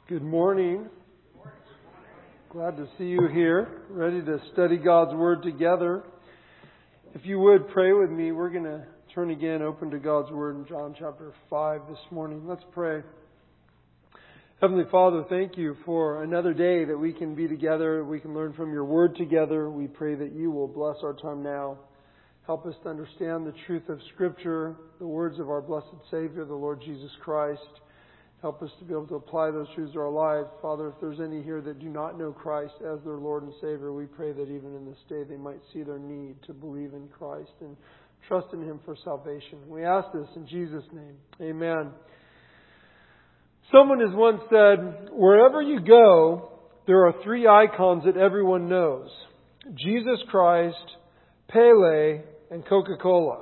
Good morning. Glad to see you here, ready to study God's Word together. If you would pray with me, we're going to turn again, open to God's Word in John chapter 5 this morning. Let's pray. Heavenly Father, thank you for another day that we can be together, we can learn from your Word together. We pray that you will bless our time now. Help us to understand the truth of Scripture, the words of our blessed Savior, the Lord Jesus Christ. Help us to be able to apply those truths to our lives. Father, if there's any here that do not know Christ as their Lord and Savior, we pray that even in this day they might see their need to believe in Christ and trust in Him for salvation. We ask this in Jesus' name. Amen. Someone has once said, wherever you go, there are three icons that everyone knows. Jesus Christ, Pele, and Coca-Cola.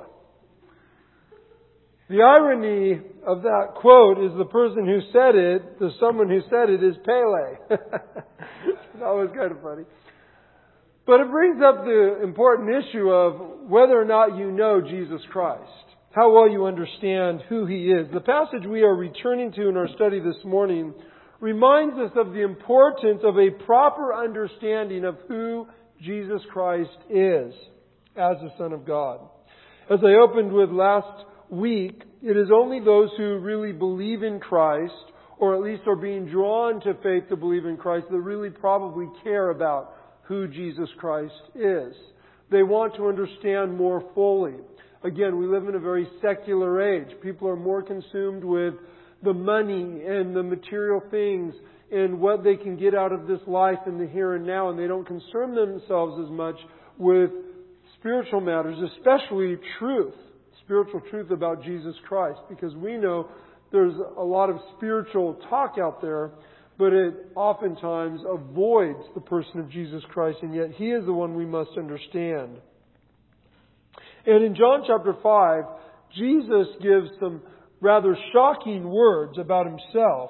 The irony of that quote is the person who said it, the someone who said it is Pele. It's always kind of funny. But it brings up the important issue of whether or not you know Jesus Christ. How well you understand who He is. The passage we are returning to in our study this morning reminds us of the importance of a proper understanding of who Jesus Christ is as the Son of God. As I opened with last week, it is only those who really believe in Christ, or at least are being drawn to faith to believe in Christ, that really probably care about who Jesus Christ is. They want to understand more fully. Again, we live in a very secular age. People are more consumed with the money and the material things and what they can get out of this life in the here and now, and they don't concern themselves as much with spiritual matters, especially truth. Spiritual truth about Jesus Christ, because we know there's a lot of spiritual talk out there, but it oftentimes avoids the person of Jesus Christ, and yet He is the one we must understand. And in John chapter 5, Jesus gives some rather shocking words about Himself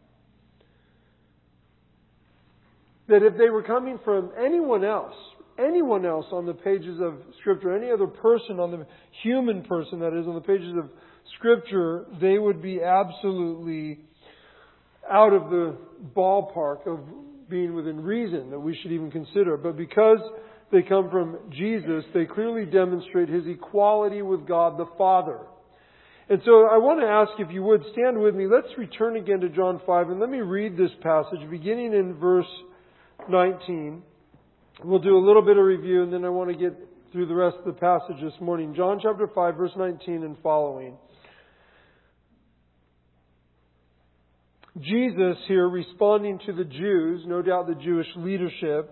that if they were coming from anyone else on the pages of Scripture, any other person on the human person that is on the pages of Scripture, they would be absolutely out of the ballpark of being within reason that we should even consider. But because they come from Jesus, they clearly demonstrate His equality with God the Father. And so I want to ask if you would stand with me. Let's return again to John 5 and let me read this passage beginning in verse 19. We'll do a little bit of review and then I want to get through the rest of the passage this morning. John chapter 5 verse 19 and following. Jesus here responding to the Jews, no doubt the Jewish leadership.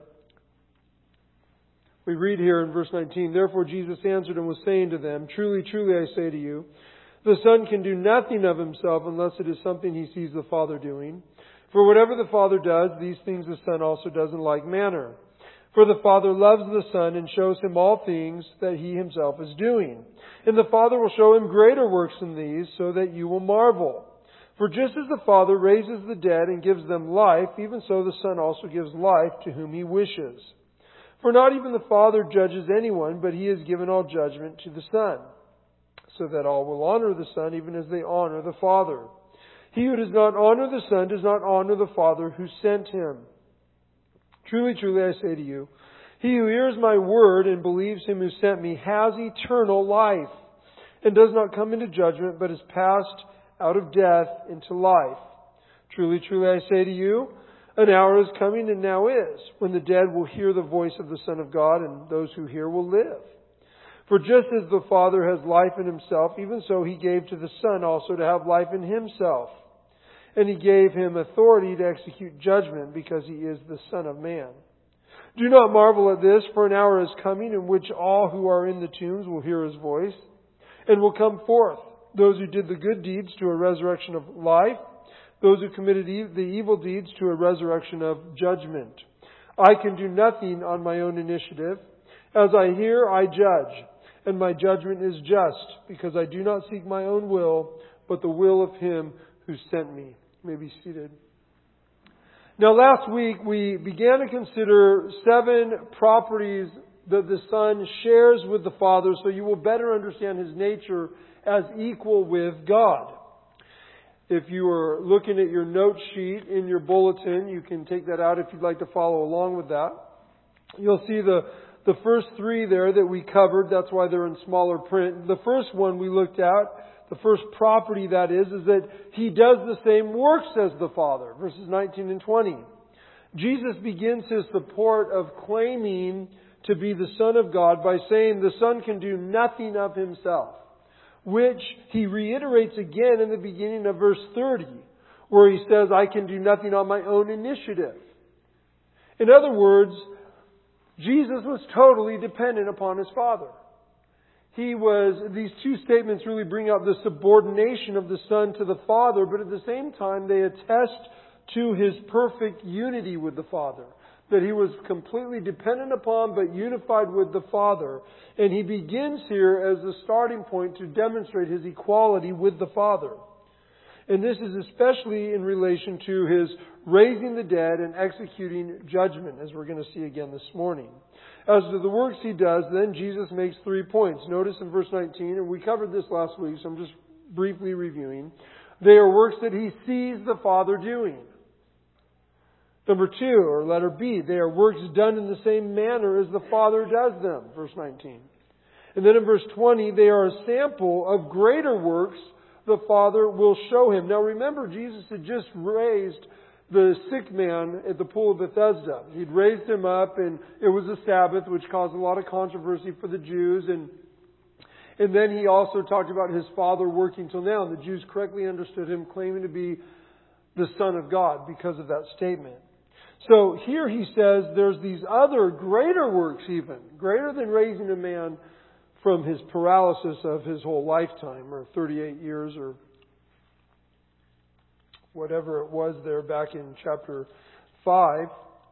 We read here in verse 19, Therefore Jesus answered and was saying to them, Truly, truly I say to you, the Son can do nothing of Himself unless it is something He sees the Father doing. For whatever the Father does, these things the Son also does in like manner. For the Father loves the Son and shows Him all things that He Himself is doing. And the Father will show Him greater works than these, so that you will marvel. For just as the Father raises the dead and gives them life, even so the Son also gives life to whom He wishes. For not even the Father judges anyone, but He has given all judgment to the Son, so that all will honor the Son even as they honor the Father. He who does not honor the Son does not honor the Father who sent Him. Truly, truly, I say to you, he who hears my word and believes Him who sent me has eternal life, and does not come into judgment, but is passed out of death into life. Truly, truly, I say to you, an hour is coming and now is, when the dead will hear the voice of the Son of God, and those who hear will live. For just as the Father has life in Himself, even so He gave to the Son also to have life in Himself. And He gave Him authority to execute judgment because He is the Son of Man. Do not marvel at this, for an hour is coming in which all who are in the tombs will hear His voice and will come forth. Those who did the good deeds to a resurrection of life, those who committed the evil deeds to a resurrection of judgment. I can do nothing on my own initiative. As I hear, I judge, and my judgment is just, because I do not seek my own will, but the will of Him who sent me. You may be seated. Now last week we began to consider 7 properties that the Son shares with the Father so you will better understand His nature as equal with God. If you are looking at your note sheet in your bulletin, you can take that out if you'd like to follow along with that. You'll see the first three there that we covered. That's why they're in smaller print. The first one we looked at, the first property that is that He does the same works as the Father. Verses 19 and 20. Jesus begins His support of claiming to be the Son of God by saying the Son can do nothing of Himself, which He reiterates again in the beginning of verse 30, where He says, I can do nothing on my own initiative. In other words, Jesus was totally dependent upon His Father. These two statements really bring out the subordination of the Son to the Father, but at the same time they attest to His perfect unity with the Father. That He was completely dependent upon but unified with the Father. And He begins here as the starting point to demonstrate His equality with the Father. And this is especially in relation to His raising the dead and executing judgment, as we're going to see again this morning. As to the works He does, then Jesus makes 3 points. Notice in verse 19, and we covered this last week, so I'm just briefly reviewing. They are works that He sees the Father doing. Number 2, or letter B, they are works done in the same manner as the Father does them. Verse 19. And then in verse 20, they are a sample of greater works the Father will show Him. Now remember, Jesus had just raised the sick man at the pool of Bethesda. He'd raised him up, and it was a Sabbath, which caused a lot of controversy for the Jews. And then He also talked about His Father working till now. And the Jews correctly understood Him claiming to be the Son of God because of that statement. So here He says there's these other greater works even, greater than raising a man from his paralysis of his whole lifetime, or 38 years, or whatever it was there back in chapter 5,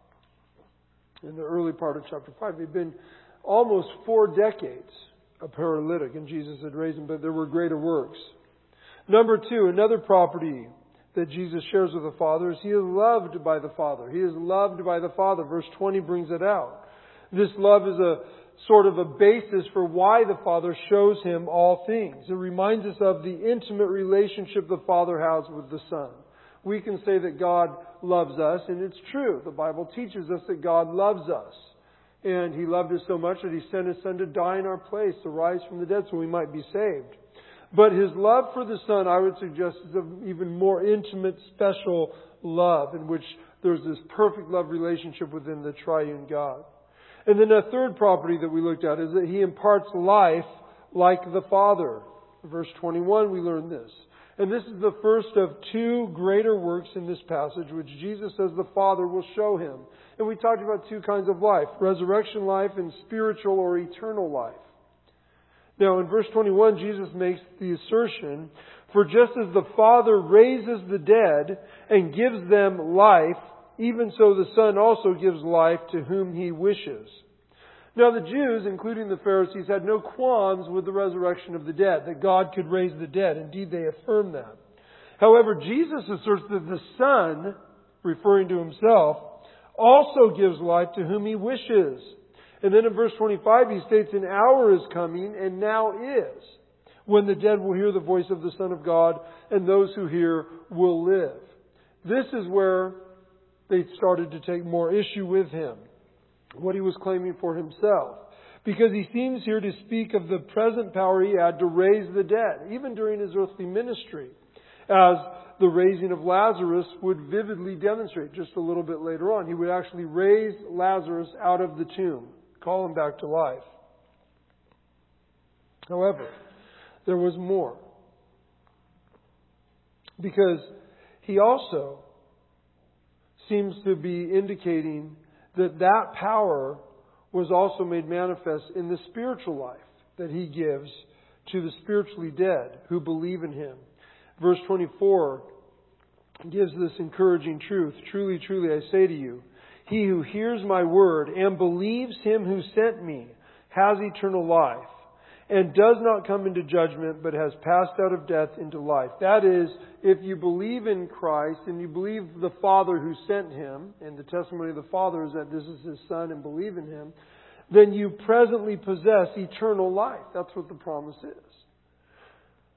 in the early part of chapter 5. He'd been almost 4 decades a paralytic, and Jesus had raised him, but there were greater works. Number 2, another property that Jesus shares with the Father is He is loved by the Father. He is loved by the Father. Verse 20 brings it out. This love is a sort of a basis for why the Father shows Him all things. It reminds us of the intimate relationship the Father has with the Son. We can say that God loves us, and it's true. The Bible teaches us that God loves us. And He loved us so much that He sent His Son to die in our place, to rise from the dead so we might be saved. But His love for the Son, I would suggest, is an even more intimate, special love in which there's this perfect love relationship within the triune God. And then a third property that we looked at is that He imparts life like the Father. In verse 21 we learn this. And this is the first of 2 greater works in this passage, which Jesus says the Father will show Him. And we talked about 2 kinds of life, resurrection life and spiritual or eternal life. Now in verse 21, Jesus makes the assertion, for just as the Father raises the dead and gives them life, even so the Son also gives life to whom He wishes. Now the Jews, including the Pharisees, had no qualms with the resurrection of the dead, that God could raise the dead. Indeed, they affirmed that. However, Jesus asserts that the Son, referring to Himself, also gives life to whom He wishes. And then in verse 25 He states, an hour is coming, and now is, when the dead will hear the voice of the Son of God, and those who hear will live. This is where they started to take more issue with Him, what He was claiming for Himself. Because He seems here to speak of the present power He had to raise the dead, even during His earthly ministry, as the raising of Lazarus would vividly demonstrate just a little bit later on. He would actually raise Lazarus out of the tomb, call him back to life. However, there was more. Because He also seems to be indicating that power was also made manifest in the spiritual life that He gives to the spiritually dead who believe in Him. Verse 24 gives this encouraging truth. Truly, truly, I say to you, he who hears my word and believes Him who sent me has eternal life and does not come into judgment, but has passed out of death into life. That is, if you believe in Christ and you believe the Father who sent Him, and the testimony of the Father is that this is His Son, and believe in Him, then you presently possess eternal life. That's what the promise is.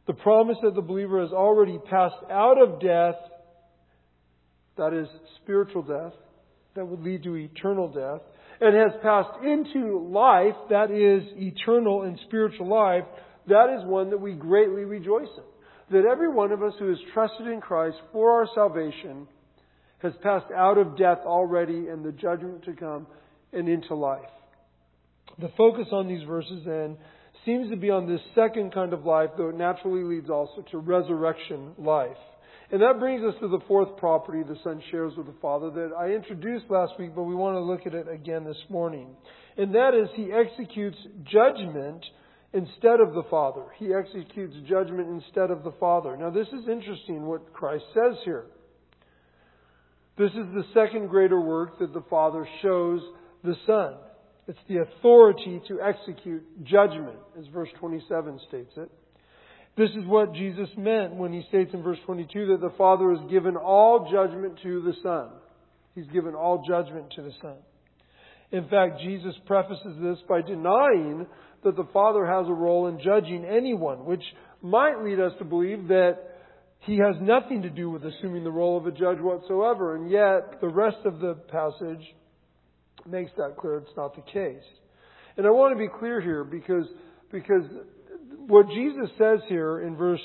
The promise that the believer has already passed out of death, that is spiritual death, that would lead to eternal death, and has passed into life, that is eternal and spiritual life, that is one that we greatly rejoice in. That every one of us who has trusted in Christ for our salvation has passed out of death already and the judgment to come and into life. The focus on these verses then seems to be on this second kind of life, though it naturally leads also to resurrection life. And that brings us to the fourth property the Son shares with the Father that I introduced last week, but we want to look at it again this morning. And that is He executes judgment instead of the Father. He executes judgment instead of the Father. Now this is interesting what Christ says here. This is the second greater work that the Father shows the Son. It's the authority to execute judgment, as verse 27 states it. This is what Jesus meant when He states in verse 22 that the Father has given all judgment to the Son. He's given all judgment to the Son. In fact, Jesus prefaces this by denying that the Father has a role in judging anyone, which might lead us to believe that He has nothing to do with assuming the role of a judge whatsoever. And yet, the rest of the passage makes that clear it's not the case. And I want to be clear here because what Jesus says here in verse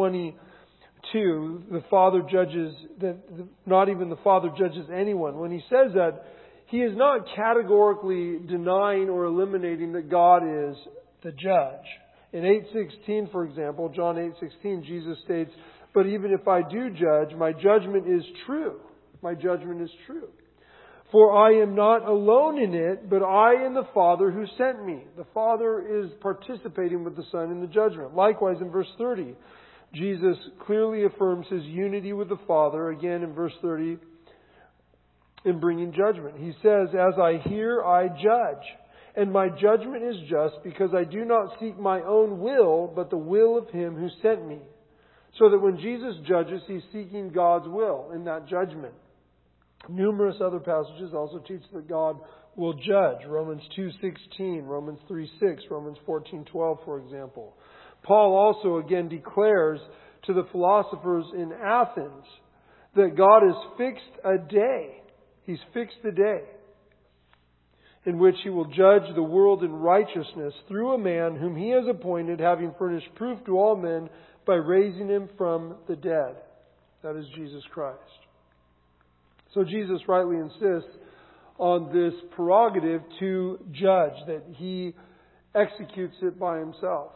22, the Father judges, not even the Father judges anyone. When He says that, He is not categorically denying or eliminating that God is the judge. In 8:16, for example, John 8:16, Jesus states, "But even if I do judge, my judgment is true." My judgment is true. "For I am not alone in it, but I and the Father who sent me." The Father is participating with the Son in the judgment. Likewise, in verse 30, Jesus clearly affirms His unity with the Father, again in verse 30, in bringing judgment. He says, "As I hear, I judge, and my judgment is just, because I do not seek my own will, but the will of Him who sent me." So that when Jesus judges, He's seeking God's will in that judgment. Numerous other passages also teach that God will judge. Romans 2:16, Romans 3:6, Romans 14:12, for example. Paul also again declares to the philosophers in Athens that God has fixed a day. He's fixed a day in which He will judge the world in righteousness through a man whom He has appointed, having furnished proof to all men by raising Him from the dead. That is Jesus Christ. So Jesus rightly insists on this prerogative to judge, that He executes it by Himself.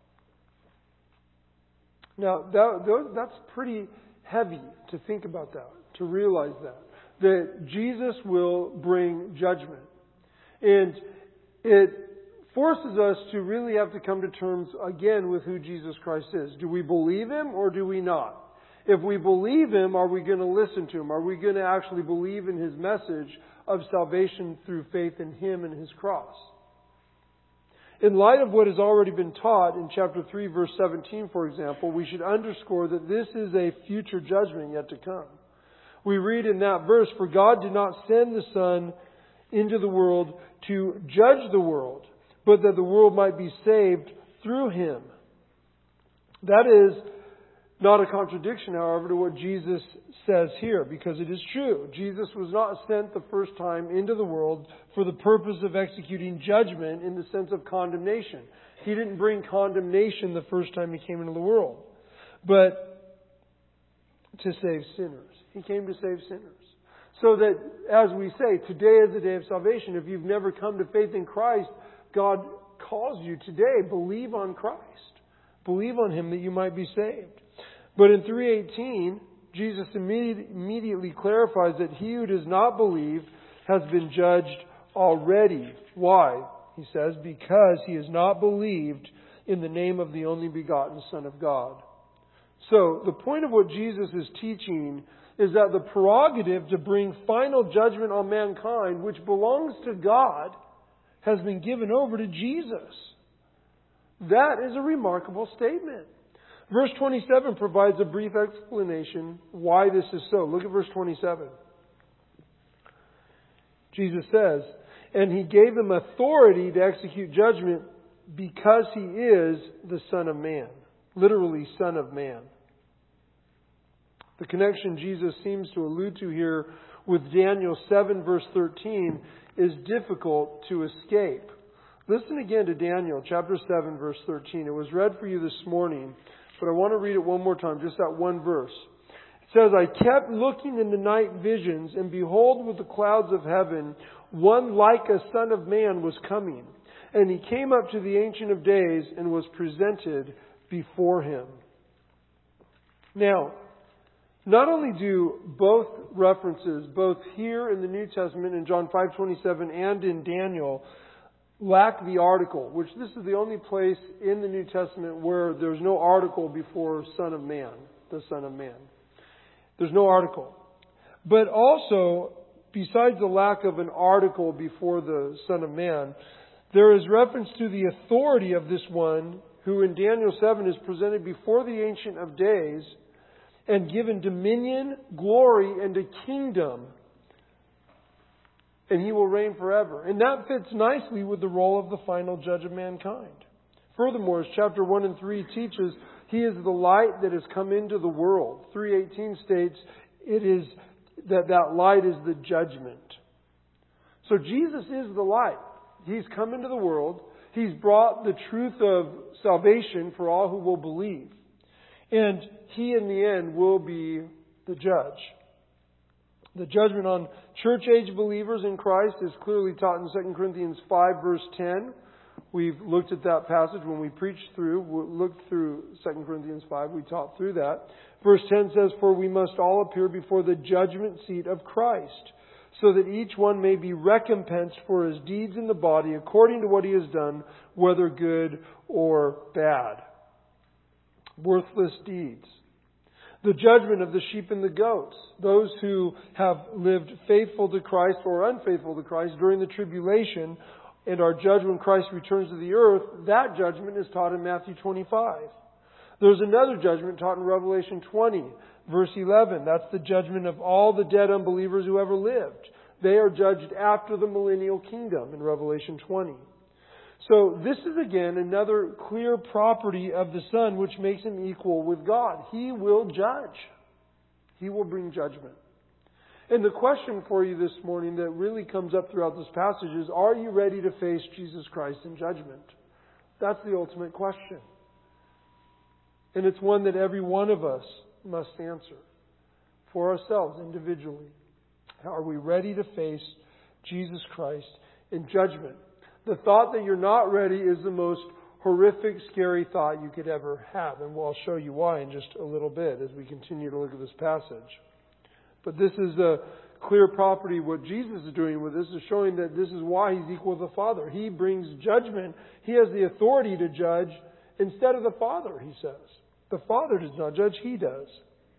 Now, that's pretty heavy to think about that, to realize that Jesus will bring judgment. And it forces us to really have to come to terms again with who Jesus Christ is. Do we believe Him or do we not? If we believe Him, are we going to listen to Him? Are we going to actually believe in His message of salvation through faith in Him and His cross? In light of what has already been taught in chapter 3, verse 17, for example, we should underscore that this is a future judgment yet to come. We read in that verse, "For God did not send the Son into the world to judge the world, but that the world might be saved through Him." That is not a contradiction, however, to what Jesus says here, because it is true. Jesus was not sent the first time into the world for the purpose of executing judgment in the sense of condemnation. He didn't bring condemnation the first time He came into the world, but to save sinners. He came to save sinners. So that, as we say, today is the day of salvation. If you've never come to faith in Christ, God calls you today. Believe on Christ. Believe on Him that you might be saved. But in 3:18, Jesus immediately clarifies that he who does not believe has been judged already. Why? He says, because he has not believed in the name of the only begotten Son of God. So, the point of what Jesus is teaching is that the prerogative to bring final judgment on mankind, which belongs to God, has been given over to Jesus. That is a remarkable statement. Verse 27 provides a brief explanation why this is so. Look at verse 27. Jesus says, "And He gave Him authority to execute judgment because He is the Son of Man." literally Son of Man. The connection Jesus seems to allude to here with Daniel 7 verse 13 is difficult to escape. Listen again to Daniel chapter 7 verse 13. It was read for you this morning, but I want to read it one more time, just that one verse. It says, I kept looking in the night visions, and behold, with the clouds of heaven, one like a son of man was coming. And he came up to the Ancient of Days and was presented before him. Now, not only do both references, both here in the New Testament in John 5:27 and in Daniel, lack the article, which this is the only place in the New Testament where there's no article before Son of Man, the Son of Man. There's no article. But also, besides the lack of an article before the Son of Man, there is reference to the authority of this one who in Daniel 7 is presented before the Ancient of Days and given dominion, glory, and a kingdom. And he will reign forever. And that fits nicely with the role of the final judge of mankind. Furthermore, as chapter 1 and 3 teaches, he is the light that has come into the world. 3:18 states it is that light is the judgment. So Jesus is the light. He's come into the world. He's brought the truth of salvation for all who will believe. And he, in the end, will be the judge. The judgment on church-age believers in Christ is clearly taught in 2 Corinthians 5, verse 10. We've looked at that passage when we preached through. We looked through 2 Corinthians 5. We taught through that. Verse 10 says, For we must all appear before the judgment seat of Christ, so that each one may be recompensed for his deeds in the body according to what he has done, whether good or bad. Worthless deeds. The judgment of the sheep and the goats. Those who have lived faithful to Christ or unfaithful to Christ during the tribulation and are judged when Christ returns to the earth, that judgment is taught in Matthew 25. There's another judgment taught in Revelation 20, verse 11. That's the judgment of all the dead unbelievers who ever lived. They are judged after the millennial kingdom in Revelation 20. So this is again another clear property of the Son which makes him equal with God. He will judge. He will bring judgment. And the question for you this morning that really comes up throughout this passage is, are you ready to face Jesus Christ in judgment? That's the ultimate question. And it's one that every one of us must answer for ourselves individually. Are we ready to face Jesus Christ in judgment? The thought that you're not ready is the most horrific, scary thought you could ever have. And I'll show you why in just a little bit as we continue to look at this passage. But this is a clear property. What Jesus is doing with this is showing that this is why He's equal to the Father. He brings judgment. He has the authority to judge instead of the Father, He says. The Father does not judge, He does.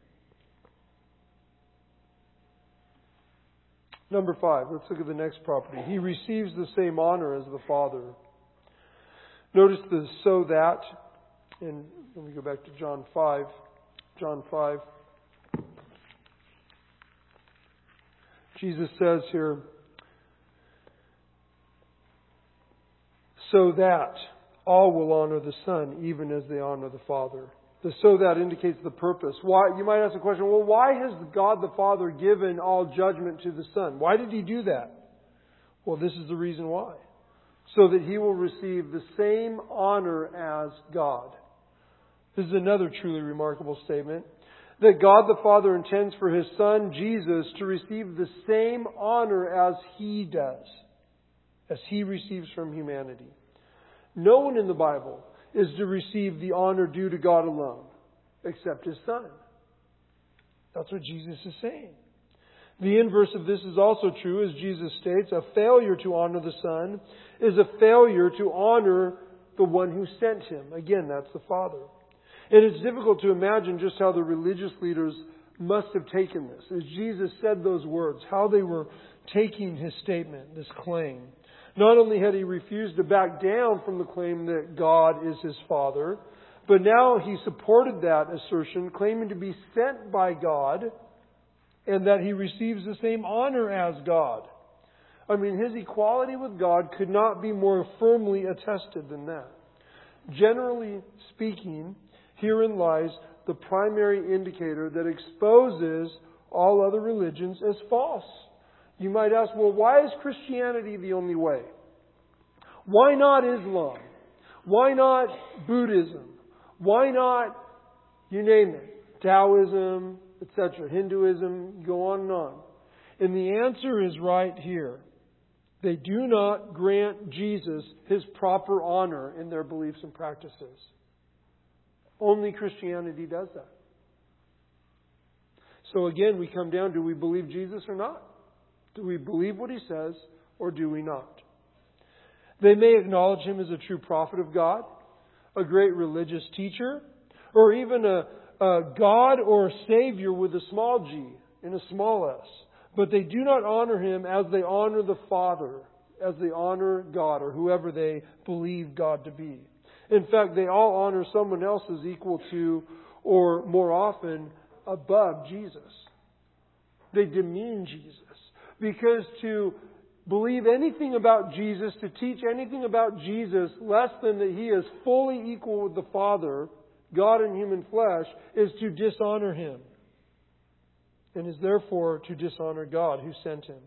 Number 5, let's look at the next property. He receives the same honor as the Father. Notice the so that, and let me go back to John 5. John 5. Jesus says here, so that all will honor the Son, even as they honor the Father. The so that indicates the purpose. Why? You might ask the question, well, why has God the Father given all judgment to the Son? Why did He do that? Well, this is the reason why. So that He will receive the same honor as God. This is another truly remarkable statement. That God the Father intends for His Son, Jesus, to receive the same honor as He does. As He receives from humanity. No one in the Bible is to receive the honor due to God alone, except His Son. That's what Jesus is saying. The inverse of this is also true, as Jesus states. A failure to honor the Son is a failure to honor the one who sent Him. Again, that's the Father. And it's difficult to imagine just how the religious leaders must have taken this. As Jesus said those words, how they were taking His statement, this claim. Not only had He refused to back down from the claim that God is His Father, but now He supported that assertion, claiming to be sent by God and that He receives the same honor as God. I mean, His equality with God could not be more firmly attested than that. Generally speaking, Herein lies the primary indicator that exposes all other religions as false. You might ask, well, why is Christianity the only way? Why not Islam? Why not Buddhism? Why not, you name it, Taoism, etc., Hinduism, go on and on. And the answer is right here. They do not grant Jesus His proper honor in their beliefs and practices. Only Christianity does that. So again, we come down, do we believe Jesus or not? Do we believe what He says or do we not? They may acknowledge Him as a true prophet of God, a great religious teacher, or even a God or a Savior with a small g and a small s. But they do not honor Him as they honor the Father, as they honor God or whoever they believe God to be. In fact, they all honor someone else as equal to, or more often, above Jesus. They demean Jesus. Because to believe anything about Jesus, to teach anything about Jesus less than that He is fully equal with the Father, God in human flesh, is to dishonor Him. And is therefore to dishonor God who sent Him.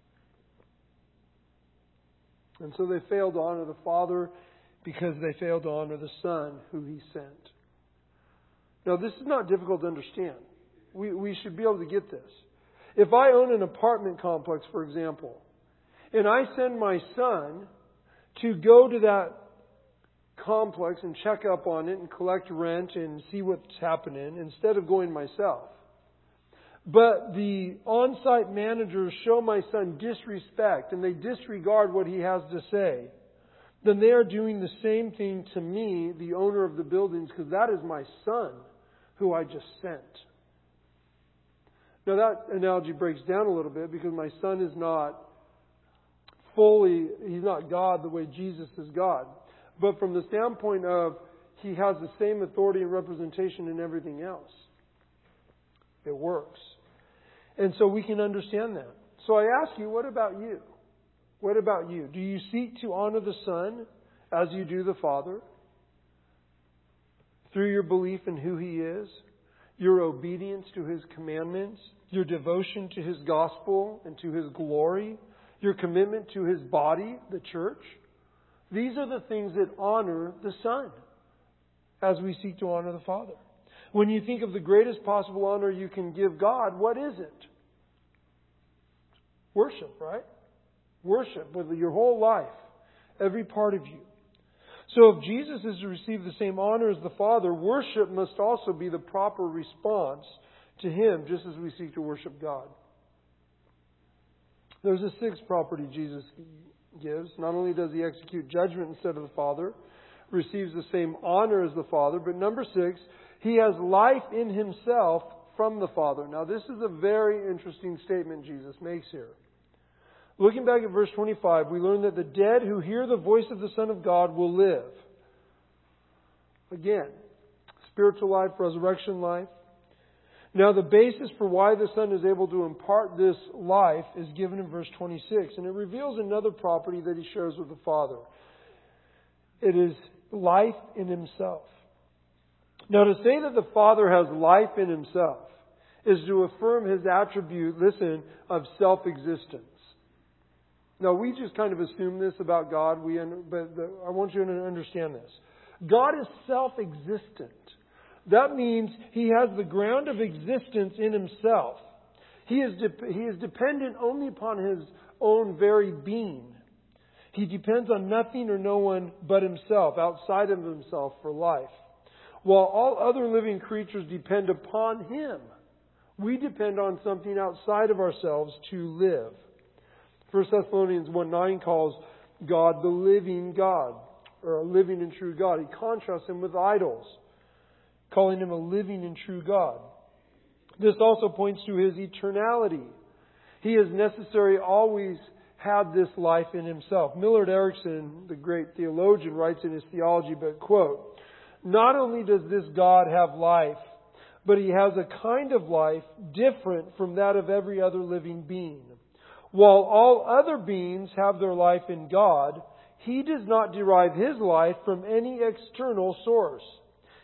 And so they failed to honor the Father because they failed to honor the Son who He sent. Now this is not difficult to understand. We should be able to get this. If I own an apartment complex, for example, and I send my son to go to that complex and check up on it and collect rent and see what's happening instead of going myself, but the on-site managers show my son disrespect and they disregard what he has to say, then they are doing the same thing to me, the owner of the buildings, because that is my son who I just sent. Now that analogy breaks down a little bit because my son is not he's not God the way Jesus is God. But from the standpoint of he has the same authority and representation in everything else, it works. And so we can understand that. So I ask you, what about you? What about you? Do you seek to honor the Son as you do the Father? Through your belief in who He is, your obedience to His commandments, your devotion to His gospel and to His glory, your commitment to His body, the church. These are the things that honor the Son as we seek to honor the Father. When you think of the greatest possible honor you can give God, what is it? Worship, right? Worship with your whole life, every part of you. So if Jesus is to receive the same honor as the Father, worship must also be the proper response to Him, just as we seek to worship God. There's a sixth property Jesus gives. Not only does He execute judgment instead of the Father, receives the same honor as the Father, but number 6, He has life in Himself from the Father. Now this is a very interesting statement Jesus makes here. Looking back at verse 25, we learn that the dead who hear the voice of the Son of God will live. Again, spiritual life, resurrection life. Now the basis for why the Son is able to impart this life is given in verse 26. And it reveals another property that He shares with the Father. It is life in Himself. Now to say that the Father has life in Himself is to affirm His attribute, listen, of self-existence. Now we just kind of assume this about God, but I want you to understand this. God is self-existent. That means He has the ground of existence in Himself. He is dependent only upon His own very being. He depends on nothing or no one but Himself, outside of Himself, for life. While all other living creatures depend upon Him, we depend on something outside of ourselves to live. 1 Thessalonians 1:9 calls God the living God, or a living and true God. He contrasts Him with idols, calling Him a living and true God. This also points to His eternality. He is necessary always had this life in Himself. Millard Erickson, the great theologian, writes in his theology, but quote, "Not only does this God have life, but He has a kind of life different from that of every other living being. While all other beings have their life in God, He does not derive His life from any external source.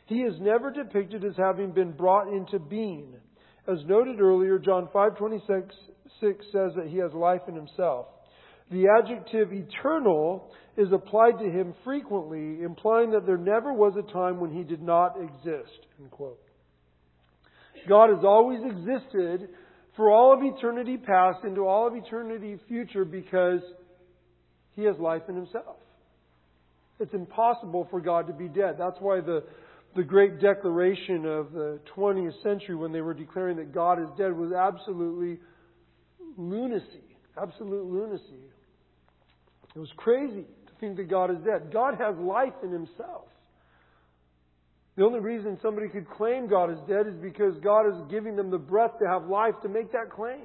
He is never depicted as having been brought into being. As noted earlier, John 5:26 says that He has life in Himself. The adjective eternal is applied to Him frequently, implying that there never was a time when He did not exist. End quote. God has always existed for all of eternity past into all of eternity future because He has life in Himself. It's impossible for God to be dead. That's why the great declaration of the 20th century when they were declaring that God is dead was absolutely lunacy. Absolute lunacy. It was crazy to think that God is dead. God has life in Himself. The only reason somebody could claim God is dead is because God is giving them the breath to have life to make that claim.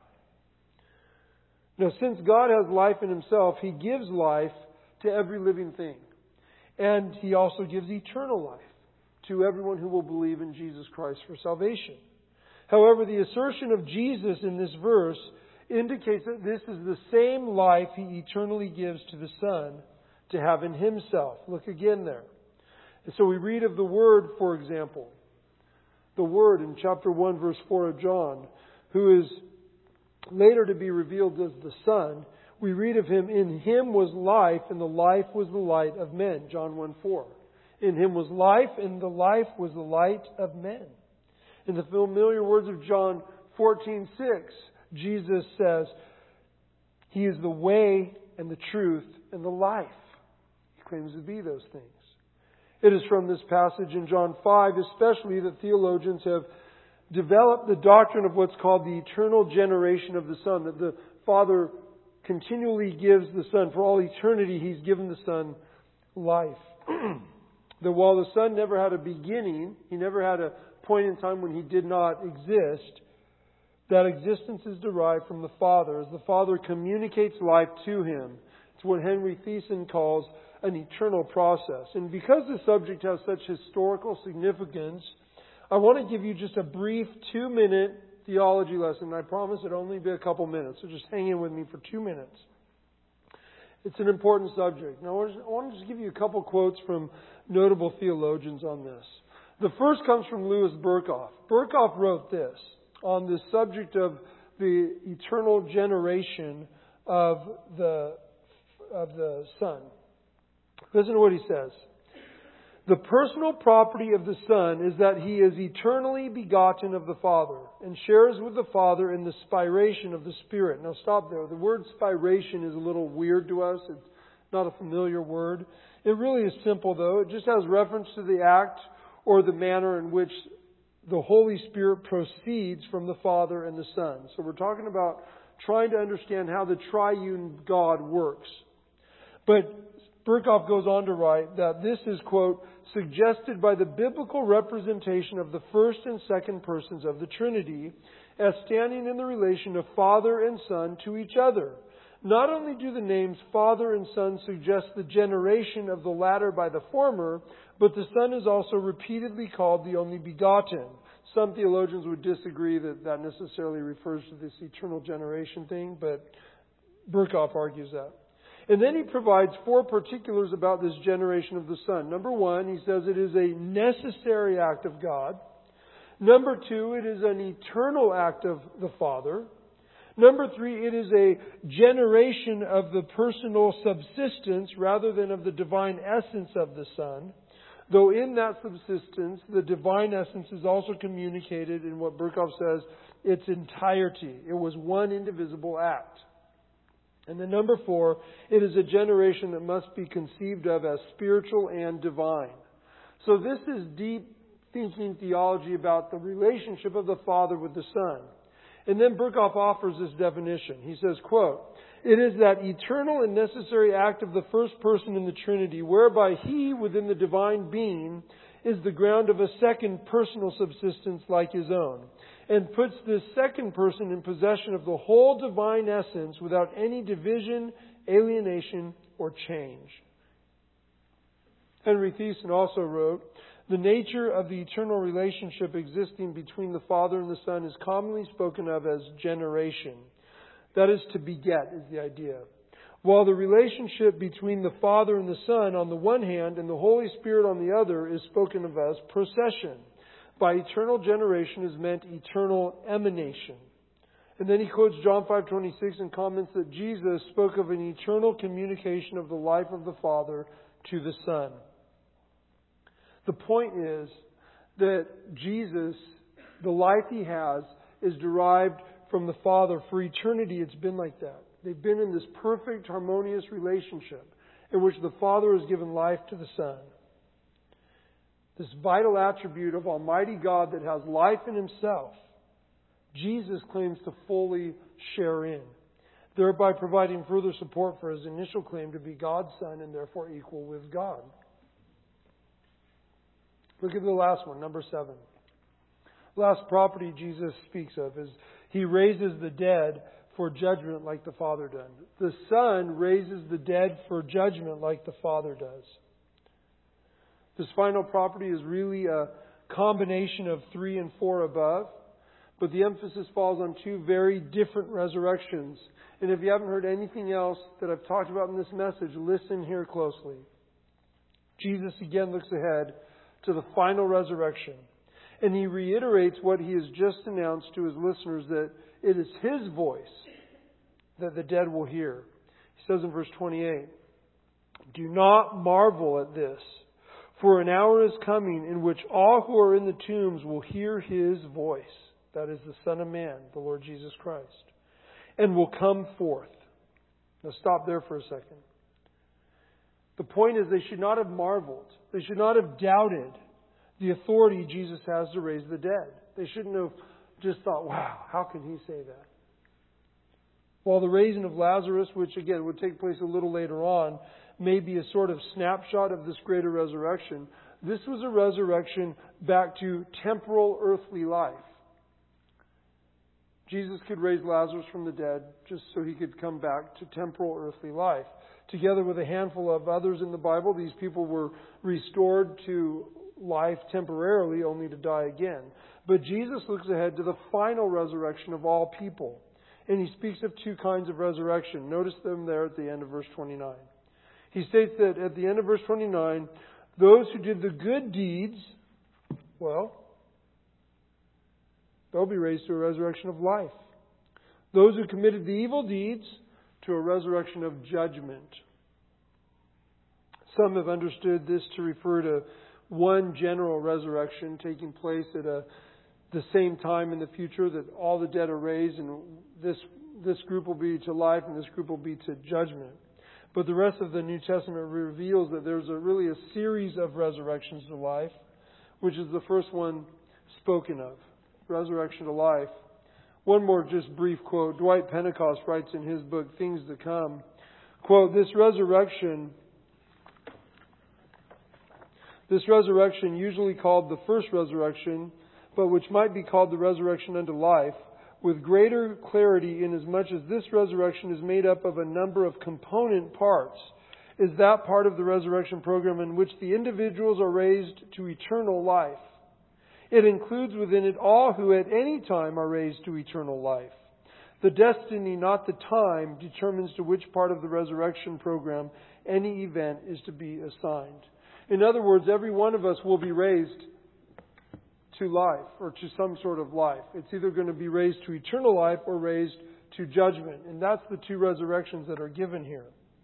Now, since God has life in Himself, He gives life to every living thing. And He also gives eternal life to everyone who will believe in Jesus Christ for salvation. However, the assertion of Jesus in this verse indicates that this is the same life He eternally gives to the Son to have in Himself. Look again there. And so we read of the Word, for example. The Word in chapter 1, verse 4 of John, who is later to be revealed as the Son. We read of Him, in Him was life, and the life was the light of men. John 1:4. In Him was life, and the life was the light of men. In the familiar words of John 14:6, Jesus says, He is the way and the truth and the life. He claims to be those things. It is from this passage in John 5 especially that theologians have developed the doctrine of what's called the eternal generation of the Son, that the Father continually gives the Son. For all eternity, He's given the Son life. That while the Son never had a beginning, He never had a point in time when He did not exist, that existence is derived from the Father, as the Father communicates life to Him. It's what Henry Thiessen calls an eternal process. And because the subject has such historical significance, I want to give you just a brief 2-minute theology lesson. I promise it'll only be a couple minutes, so just hang in with me for 2 minutes. It's an important subject. Now, I want to just give you a couple quotes from notable theologians on this. The first comes from Louis Berkhoff. Berkhoff wrote this on the subject of the eternal generation of the Son. Listen to what he says. The personal property of the Son is that He is eternally begotten of the Father and shares with the Father in the spiration of the Spirit. Now stop there. The word spiration is a little weird to us. It's not a familiar word. It really is simple though. It just has reference to the act or the manner in which the Holy Spirit proceeds from the Father and the Son. So we're talking about trying to understand how the triune God works. But Berkhoff goes on to write that this is, quote, suggested by the biblical representation of the first and second persons of the Trinity as standing in the relation of Father and Son to each other. Not only do the names Father and Son suggest the generation of the latter by the former, but the Son is also repeatedly called the only begotten. Some theologians would disagree that that necessarily refers to this eternal generation thing, but Berkhoff argues that. And then he provides 4 particulars about this generation of the Son. Number 1, he says it is a necessary act of God. Number 2, it is an eternal act of the Father. Number 3, it is a generation of the personal subsistence rather than of the divine essence of the Son. Though in that subsistence, the divine essence is also communicated in what Berkhoff says, its entirety. It was one indivisible act. And then number 4, it is a generation that must be conceived of as spiritual and divine. So this is deep thinking theology about the relationship of the Father with the Son. And then Berkhoff offers this definition. He says, quote, it is that eternal and necessary act of the first person in the Trinity, whereby He, within the divine being, is the ground of a second personal subsistence like His own, and puts this second person in possession of the whole divine essence without any division, alienation, or change. Henry Thiessen also wrote, the nature of the eternal relationship existing between the Father and the Son is commonly spoken of as generation. That is, to beget is the idea. While the relationship between the Father and the Son on the one hand and the Holy Spirit on the other is spoken of as procession. By eternal generation is meant eternal emanation. And then he quotes John 5:26 and comments that Jesus spoke of an eternal communication of the life of the Father to the Son. The point is that Jesus, the life He has, is derived from the Father. For eternity, it's been like that. They've been in this perfect, harmonious relationship in which the Father has given life to the Son. This vital attribute of Almighty God that has life in Himself, Jesus claims to fully share in, thereby providing further support for His initial claim to be God's Son and therefore equal with God. Look at the last one, number 7. Last property Jesus speaks of is He raises the dead for judgment like the Father does. The Son raises the dead for judgment like the Father does. This final property is really a combination of 3 and 4 above, but the emphasis falls on 2 very different resurrections. And if you haven't heard anything else that I've talked about in this message, listen here closely. Jesus again looks ahead to the final resurrection, and He reiterates what He has just announced to His listeners, that it is His voice that the dead will hear. He says in verse 28, "Do not marvel at this, for an hour is coming in which all who are in the tombs will hear His voice," that is the Son of Man, the Lord Jesus Christ, "and will come forth." Now stop there for a second. The point is they should not have marveled. They should not have doubted the authority Jesus has to raise the dead. They shouldn't have just thought, wow, how can He say that? While the raising of Lazarus, which again would take place a little later on, may be a sort of snapshot of this greater resurrection, this was a resurrection back to temporal earthly life. Jesus could raise Lazarus from the dead just so He could come back to temporal earthly life. Together with a handful of others in the Bible, these people were restored to life temporarily, only to die again. But Jesus looks ahead to the final resurrection of all people. And He speaks of 2 kinds of resurrection. Notice them there at the end of verse 29. He states that at the end of verse 29, those who did the good deeds, well, they'll be raised to a resurrection of life. Those who committed the evil deeds, to a resurrection of judgment. Some have understood this to refer to one general resurrection taking place at the same time in the future, that all the dead are raised, and this group will be to life and this group will be to judgment. But the rest of the New Testament reveals that there's really a series of resurrections to life, which is the first one spoken of. Resurrection to life. One more just brief quote. Dwight Pentecost writes in his book, Things to Come, quote, This resurrection, usually called the first resurrection, but which might be called the resurrection unto life, with greater clarity inasmuch as this resurrection is made up of a number of component parts, is that part of the resurrection program in which the individuals are raised to eternal life. It includes within it all who at any time are raised to eternal life. The destiny, not the time, determines to which part of the resurrection program any event is to be assigned. In other words, every one of us will be raised to life, or to some sort of life. It's either going to be raised to eternal life or raised to judgment. And that's the 2 resurrections that are given here.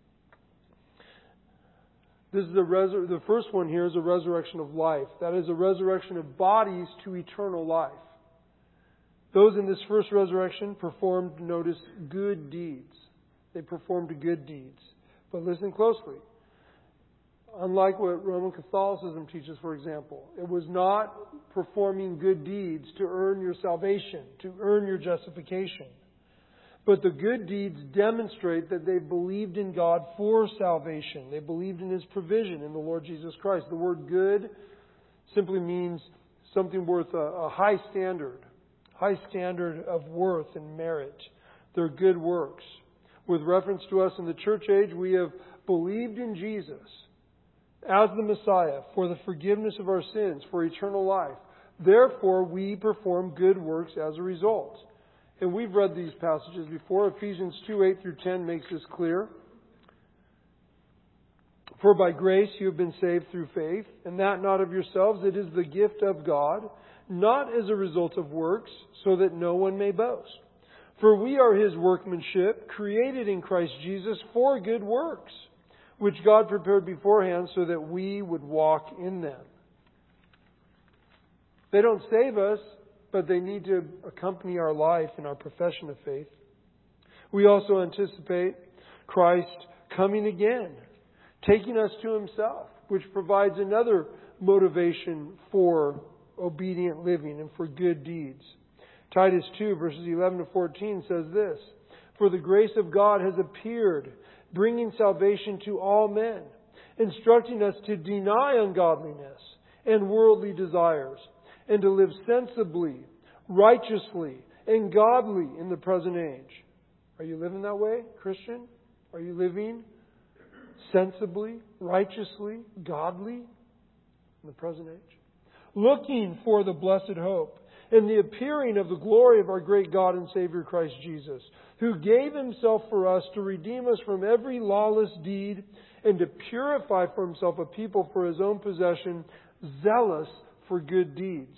This is the first one here is a resurrection of life. That is a resurrection of bodies to eternal life. Those in this first resurrection performed, notice, good deeds. They performed good deeds. But listen closely. Unlike what Roman Catholicism teaches, for example, it was not performing good deeds to earn your salvation, to earn your justification. But the good deeds demonstrate that they believed in God for salvation. They believed in His provision in the Lord Jesus Christ. The word good simply means something worth a high standard of worth and merit. They're good works. With reference to us in the church age, we have believed in Jesus as the Messiah for the forgiveness of our sins, for eternal life. Therefore, we perform good works as a result. And we've read these passages before. Ephesians 2:8-10 makes this clear. For by grace you have been saved through faith, and that not of yourselves, it is the gift of God, not as a result of works, so that no one may boast. For we are His workmanship, created in Christ Jesus for good works, which God prepared beforehand so that we would walk in them. They don't save us, but they need to accompany our life in our profession of faith. We also anticipate Christ coming again, taking us to Himself, which provides another motivation for obedient living and for good deeds. Titus 2 verses 11 to 14 says this, For the grace of God has appeared, bringing salvation to all men, instructing us to deny ungodliness and worldly desires, and to live sensibly, righteously, and godly in the present age. Are you living that way, Christian? Are you living sensibly, righteously, godly in the present age? Looking for the blessed hope and the appearing of the glory of our great God and Savior Christ Jesus, who gave Himself for us to redeem us from every lawless deed and to purify for Himself a people for His own possession, zealous for good deeds.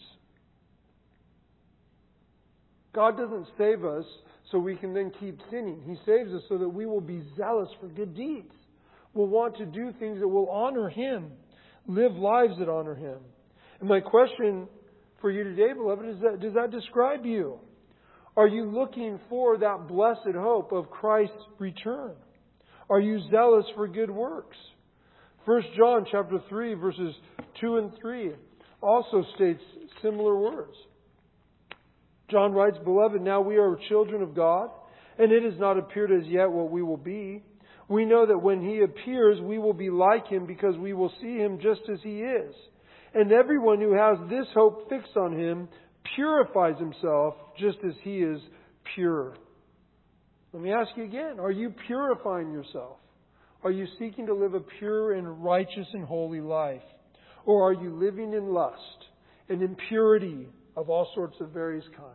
God doesn't save us so we can then keep sinning. He saves us so that we will be zealous for good deeds. We'll want to do things that will honor Him, live lives that honor Him. And my question for you today, beloved, is that, does that describe you? Are you looking for that blessed hope of Christ's return? Are you zealous for good works? 1 John chapter 3 verses 2 and 3 also states similar words. John writes, Beloved, now we are children of God, and it has not appeared as yet what we will be. We know that when He appears, we will be like Him because we will see Him just as He is. And everyone who has this hope fixed on Him purifies himself just as He is pure. Let me ask you again, are you purifying yourself? Are you seeking to live a pure and righteous and holy life? Or are you living in lust and impurity of all sorts of various kinds?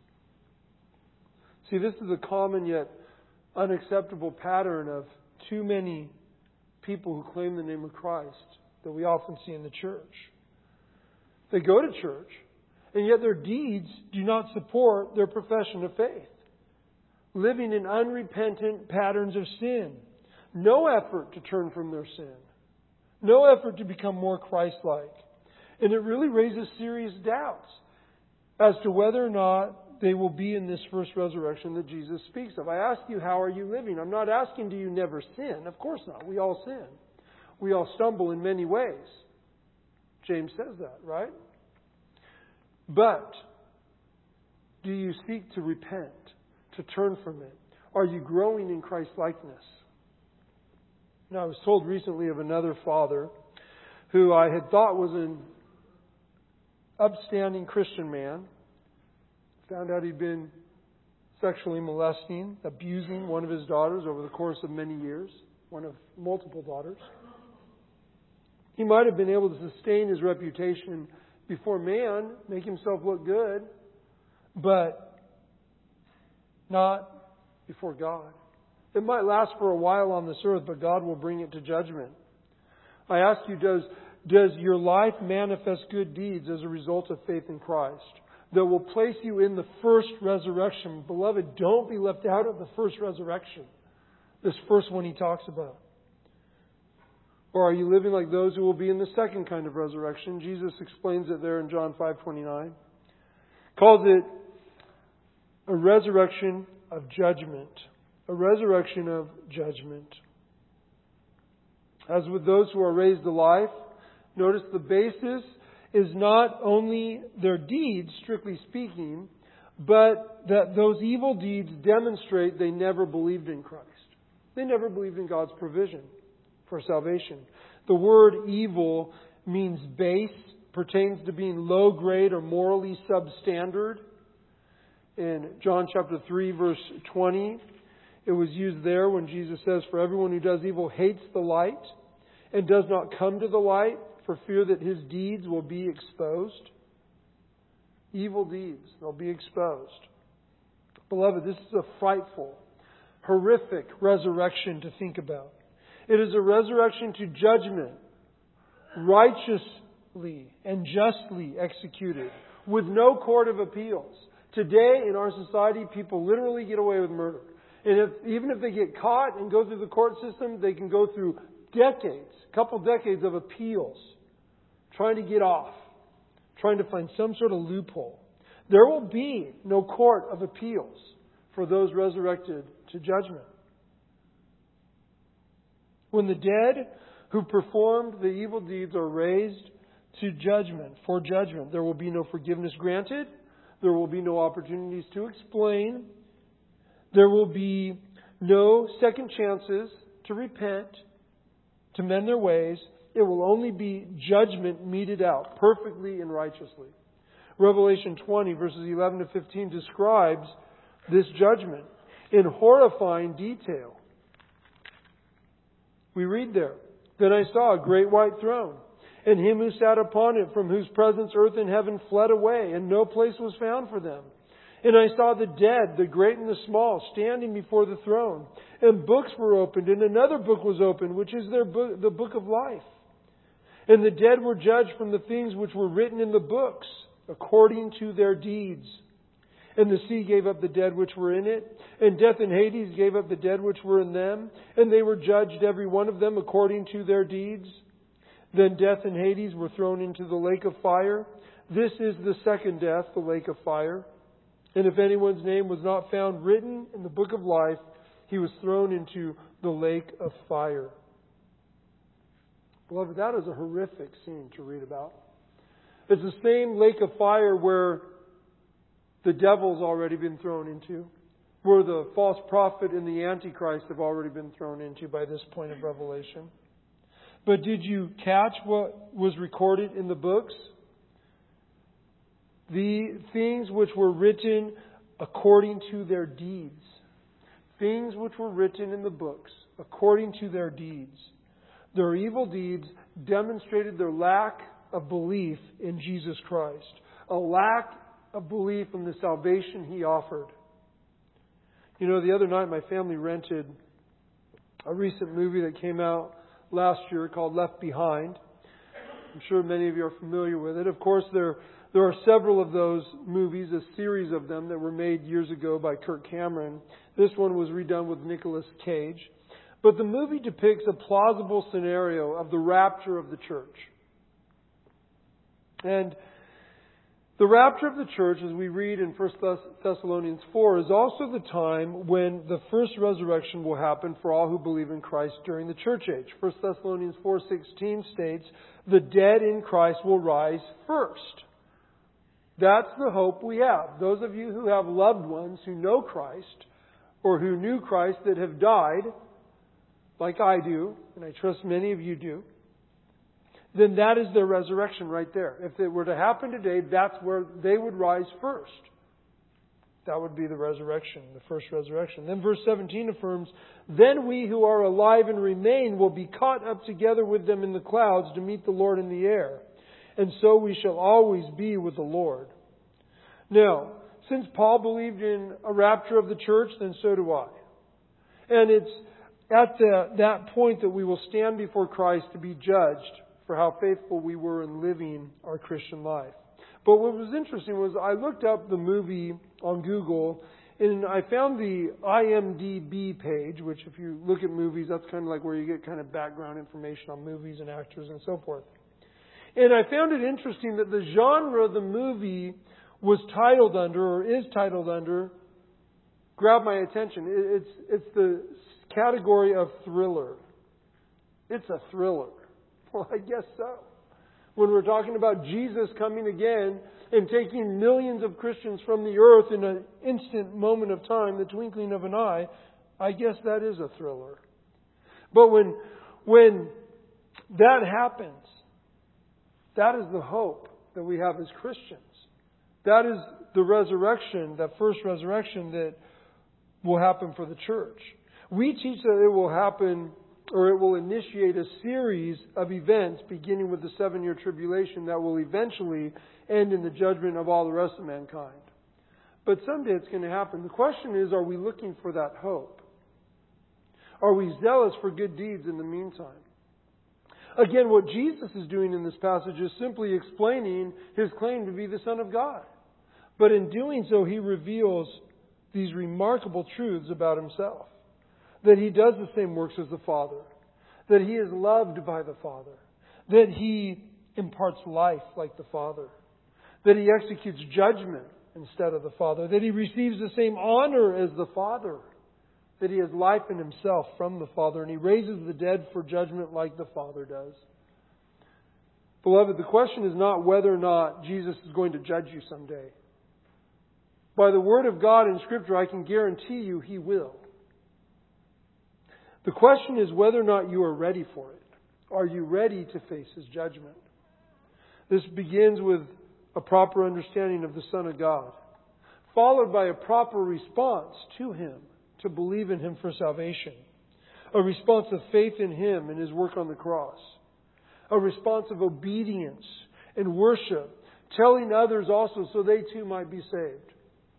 See, this is a common yet unacceptable pattern of too many people who claim the name of Christ that we often see in the church. They go to church, and yet their deeds do not support their profession of faith. Living in unrepentant patterns of sin. No effort to turn from their sin. No effort to become more Christ-like. And it really raises serious doubts as to whether or not they will be in this first resurrection that Jesus speaks of. I ask you, how are you living? I'm not asking, do you never sin? Of course not. We all sin. We all stumble in many ways. James says that, right? But do you seek to repent, to turn from it? Are you growing in Christ-likeness? Now, I was told recently of another father who I had thought was an upstanding Christian man. Found out he'd been sexually molesting, abusing one of his daughters over the course of many years, one of multiple daughters. He might have been able to sustain his reputation before man, make himself look good, but not before God. It might last for a while on this earth, but God will bring it to judgment. I ask you, does your life manifest good deeds as a result of faith in Christ that will place you in the first resurrection? Beloved, don't be left out of the first resurrection, this first one He talks about. Or are you living like those who will be in the second kind of resurrection? Jesus explains it there in John 5:29. Calls it a resurrection of judgment. A resurrection of judgment. As with those who are raised to life, notice the basis is not only their deeds, strictly speaking, but that those evil deeds demonstrate they never believed in Christ. They never believed in God's provision for salvation. The word evil means base, pertains to being low grade or morally substandard. In John chapter 3 verse 20, it was used there when Jesus says, For everyone who does evil hates the light and does not come to the light for fear that his deeds will be exposed. Evil deeds, they'll be exposed. Beloved, this is a frightful, horrific resurrection to think about. It is a resurrection to judgment, righteously and justly executed, with no court of appeals. Today, in our society, people literally get away with murder. And even if they get caught and go through the court system, they can go through decades, a couple decades of appeals, trying to get off, trying to find some sort of loophole. There will be no court of appeals for those resurrected to judgment. When the dead who performed the evil deeds are raised to judgment, for judgment, there will be no forgiveness granted. There will be no opportunities to explain. There will be no second chances to repent, to mend their ways. It will only be judgment meted out perfectly and righteously. Revelation 20, verses 11 to 15, describes this judgment in horrifying detail. We read there, "Then I saw a great white throne, and him who sat upon it, from whose presence earth and heaven fled away, and no place was found for them. And I saw the dead, the great and the small, standing before the throne. And books were opened, and another book was opened, which is the book of life. And the dead were judged from the things which were written in the books, according to their deeds. And the sea gave up the dead which were in it, and death and Hades gave up the dead which were in them, and they were judged every one of them according to their deeds. Then death and Hades were thrown into the lake of fire. This is the second death, the lake of fire. And if anyone's name was not found written in the book of life, he was thrown into the lake of fire." Beloved, that is a horrific scene to read about. It's the same lake of fire where the devil's already been thrown into, where the false prophet and the Antichrist have already been thrown into by this point of Revelation. But did you catch what was recorded in the books? The things which were written according to their deeds. Things which were written in the books according to their deeds. Their evil deeds demonstrated their lack of belief in Jesus Christ. A lack of belief in the salvation He offered. You know, the other night my family rented a recent movie that came out last year called Left Behind. I'm sure many of you are familiar with it. Of course, there are several of those movies, a series of them that were made years ago by Kirk Cameron. This one was redone with Nicolas Cage. But the movie depicts a plausible scenario of the rapture of the church. And the rapture of the church, as we read in 1 Thessalonians 4, is also the time when the first resurrection will happen for all who believe in Christ during the church age. 1 Thessalonians 4:16 states, "The dead in Christ will rise first." That's the hope we have. Those of you who have loved ones who know Christ, or who knew Christ that have died, like I do, and I trust many of you do, then that is their resurrection right there. If it were to happen today, that's where they would rise first. That would be the resurrection, the first resurrection. Then verse 17 affirms, "Then we who are alive and remain will be caught up together with them in the clouds to meet the Lord in the air. And so we shall always be with the Lord." Now, since Paul believed in a rapture of the church, then so do I. And it's at that point that we will stand before Christ to be judged for how faithful we were in living our Christian life. But what was interesting was I looked up the movie on Google, and I found the IMDb page, which if you look at movies, that's kind of like where you get kind of background information on movies and actors and so forth. And I found it interesting that the genre the movie was titled under, or is titled under, grabbed my attention. It's the category of thriller. It's a thriller. Well, I guess so. When we're talking about Jesus coming again and taking millions of Christians from the earth in an instant moment of time, the twinkling of an eye, I guess that is a thriller. But when that happens, that is the hope that we have as Christians. That is the resurrection, that first resurrection that will happen for the church. We teach that it will happen, or it will initiate a series of events beginning with the 7-year tribulation that will eventually end in the judgment of all the rest of mankind. But someday it's going to happen. The question is, are we looking for that hope? Are we zealous for good deeds in the meantime? Again, what Jesus is doing in this passage is simply explaining His claim to be the Son of God. But in doing so, He reveals these remarkable truths about Himself. That He does the same works as the Father. That He is loved by the Father. That He imparts life like the Father. That He executes judgment instead of the Father. That He receives the same honor as the Father. That He has life in Himself from the Father. And He raises the dead for judgment like the Father does. Beloved, the question is not whether or not Jesus is going to judge you someday. By the Word of God in Scripture, I can guarantee you He will. The question is whether or not you are ready for it. Are you ready to face His judgment? This begins with a proper understanding of the Son of God, followed by a proper response to Him, to believe in Him for salvation. A response of faith in Him and His work on the cross. A response of obedience and worship, telling others also so they too might be saved.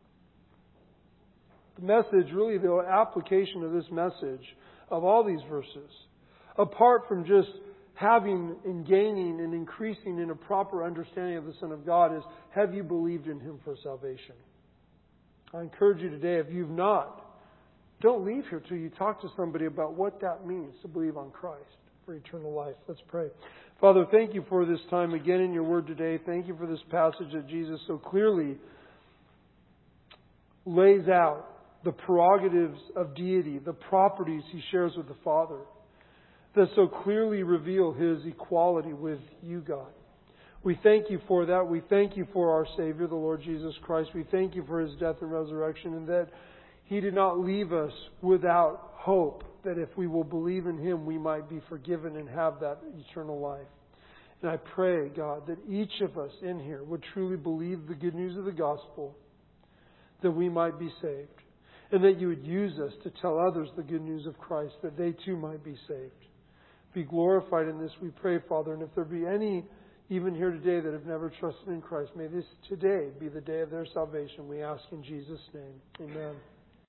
The message, really the application of this message, of all these verses, apart from just having and gaining and increasing in a proper understanding of the Son of God, is have you believed in Him for salvation? I encourage you today, if you've not, don't leave here till you talk to somebody about what that means to believe on Christ for eternal life. Let's pray. Father, thank You for this time again in Your Word today. Thank You for this passage that Jesus so clearly lays out the prerogatives of deity, the properties He shares with the Father, that so clearly reveal His equality with You, God. We thank You for that. We thank You for our Savior, the Lord Jesus Christ. We thank You for His death and resurrection, and that He did not leave us without hope, that if we will believe in Him, we might be forgiven and have that eternal life. And I pray, God, that each of us in here would truly believe the good news of the gospel, that we might be saved, and that You would use us to tell others the good news of Christ, that they too might be saved. Be glorified in this, we pray, Father. And if there be any even here today that have never trusted in Christ, may this today be the day of their salvation. We ask in Jesus' name. Amen.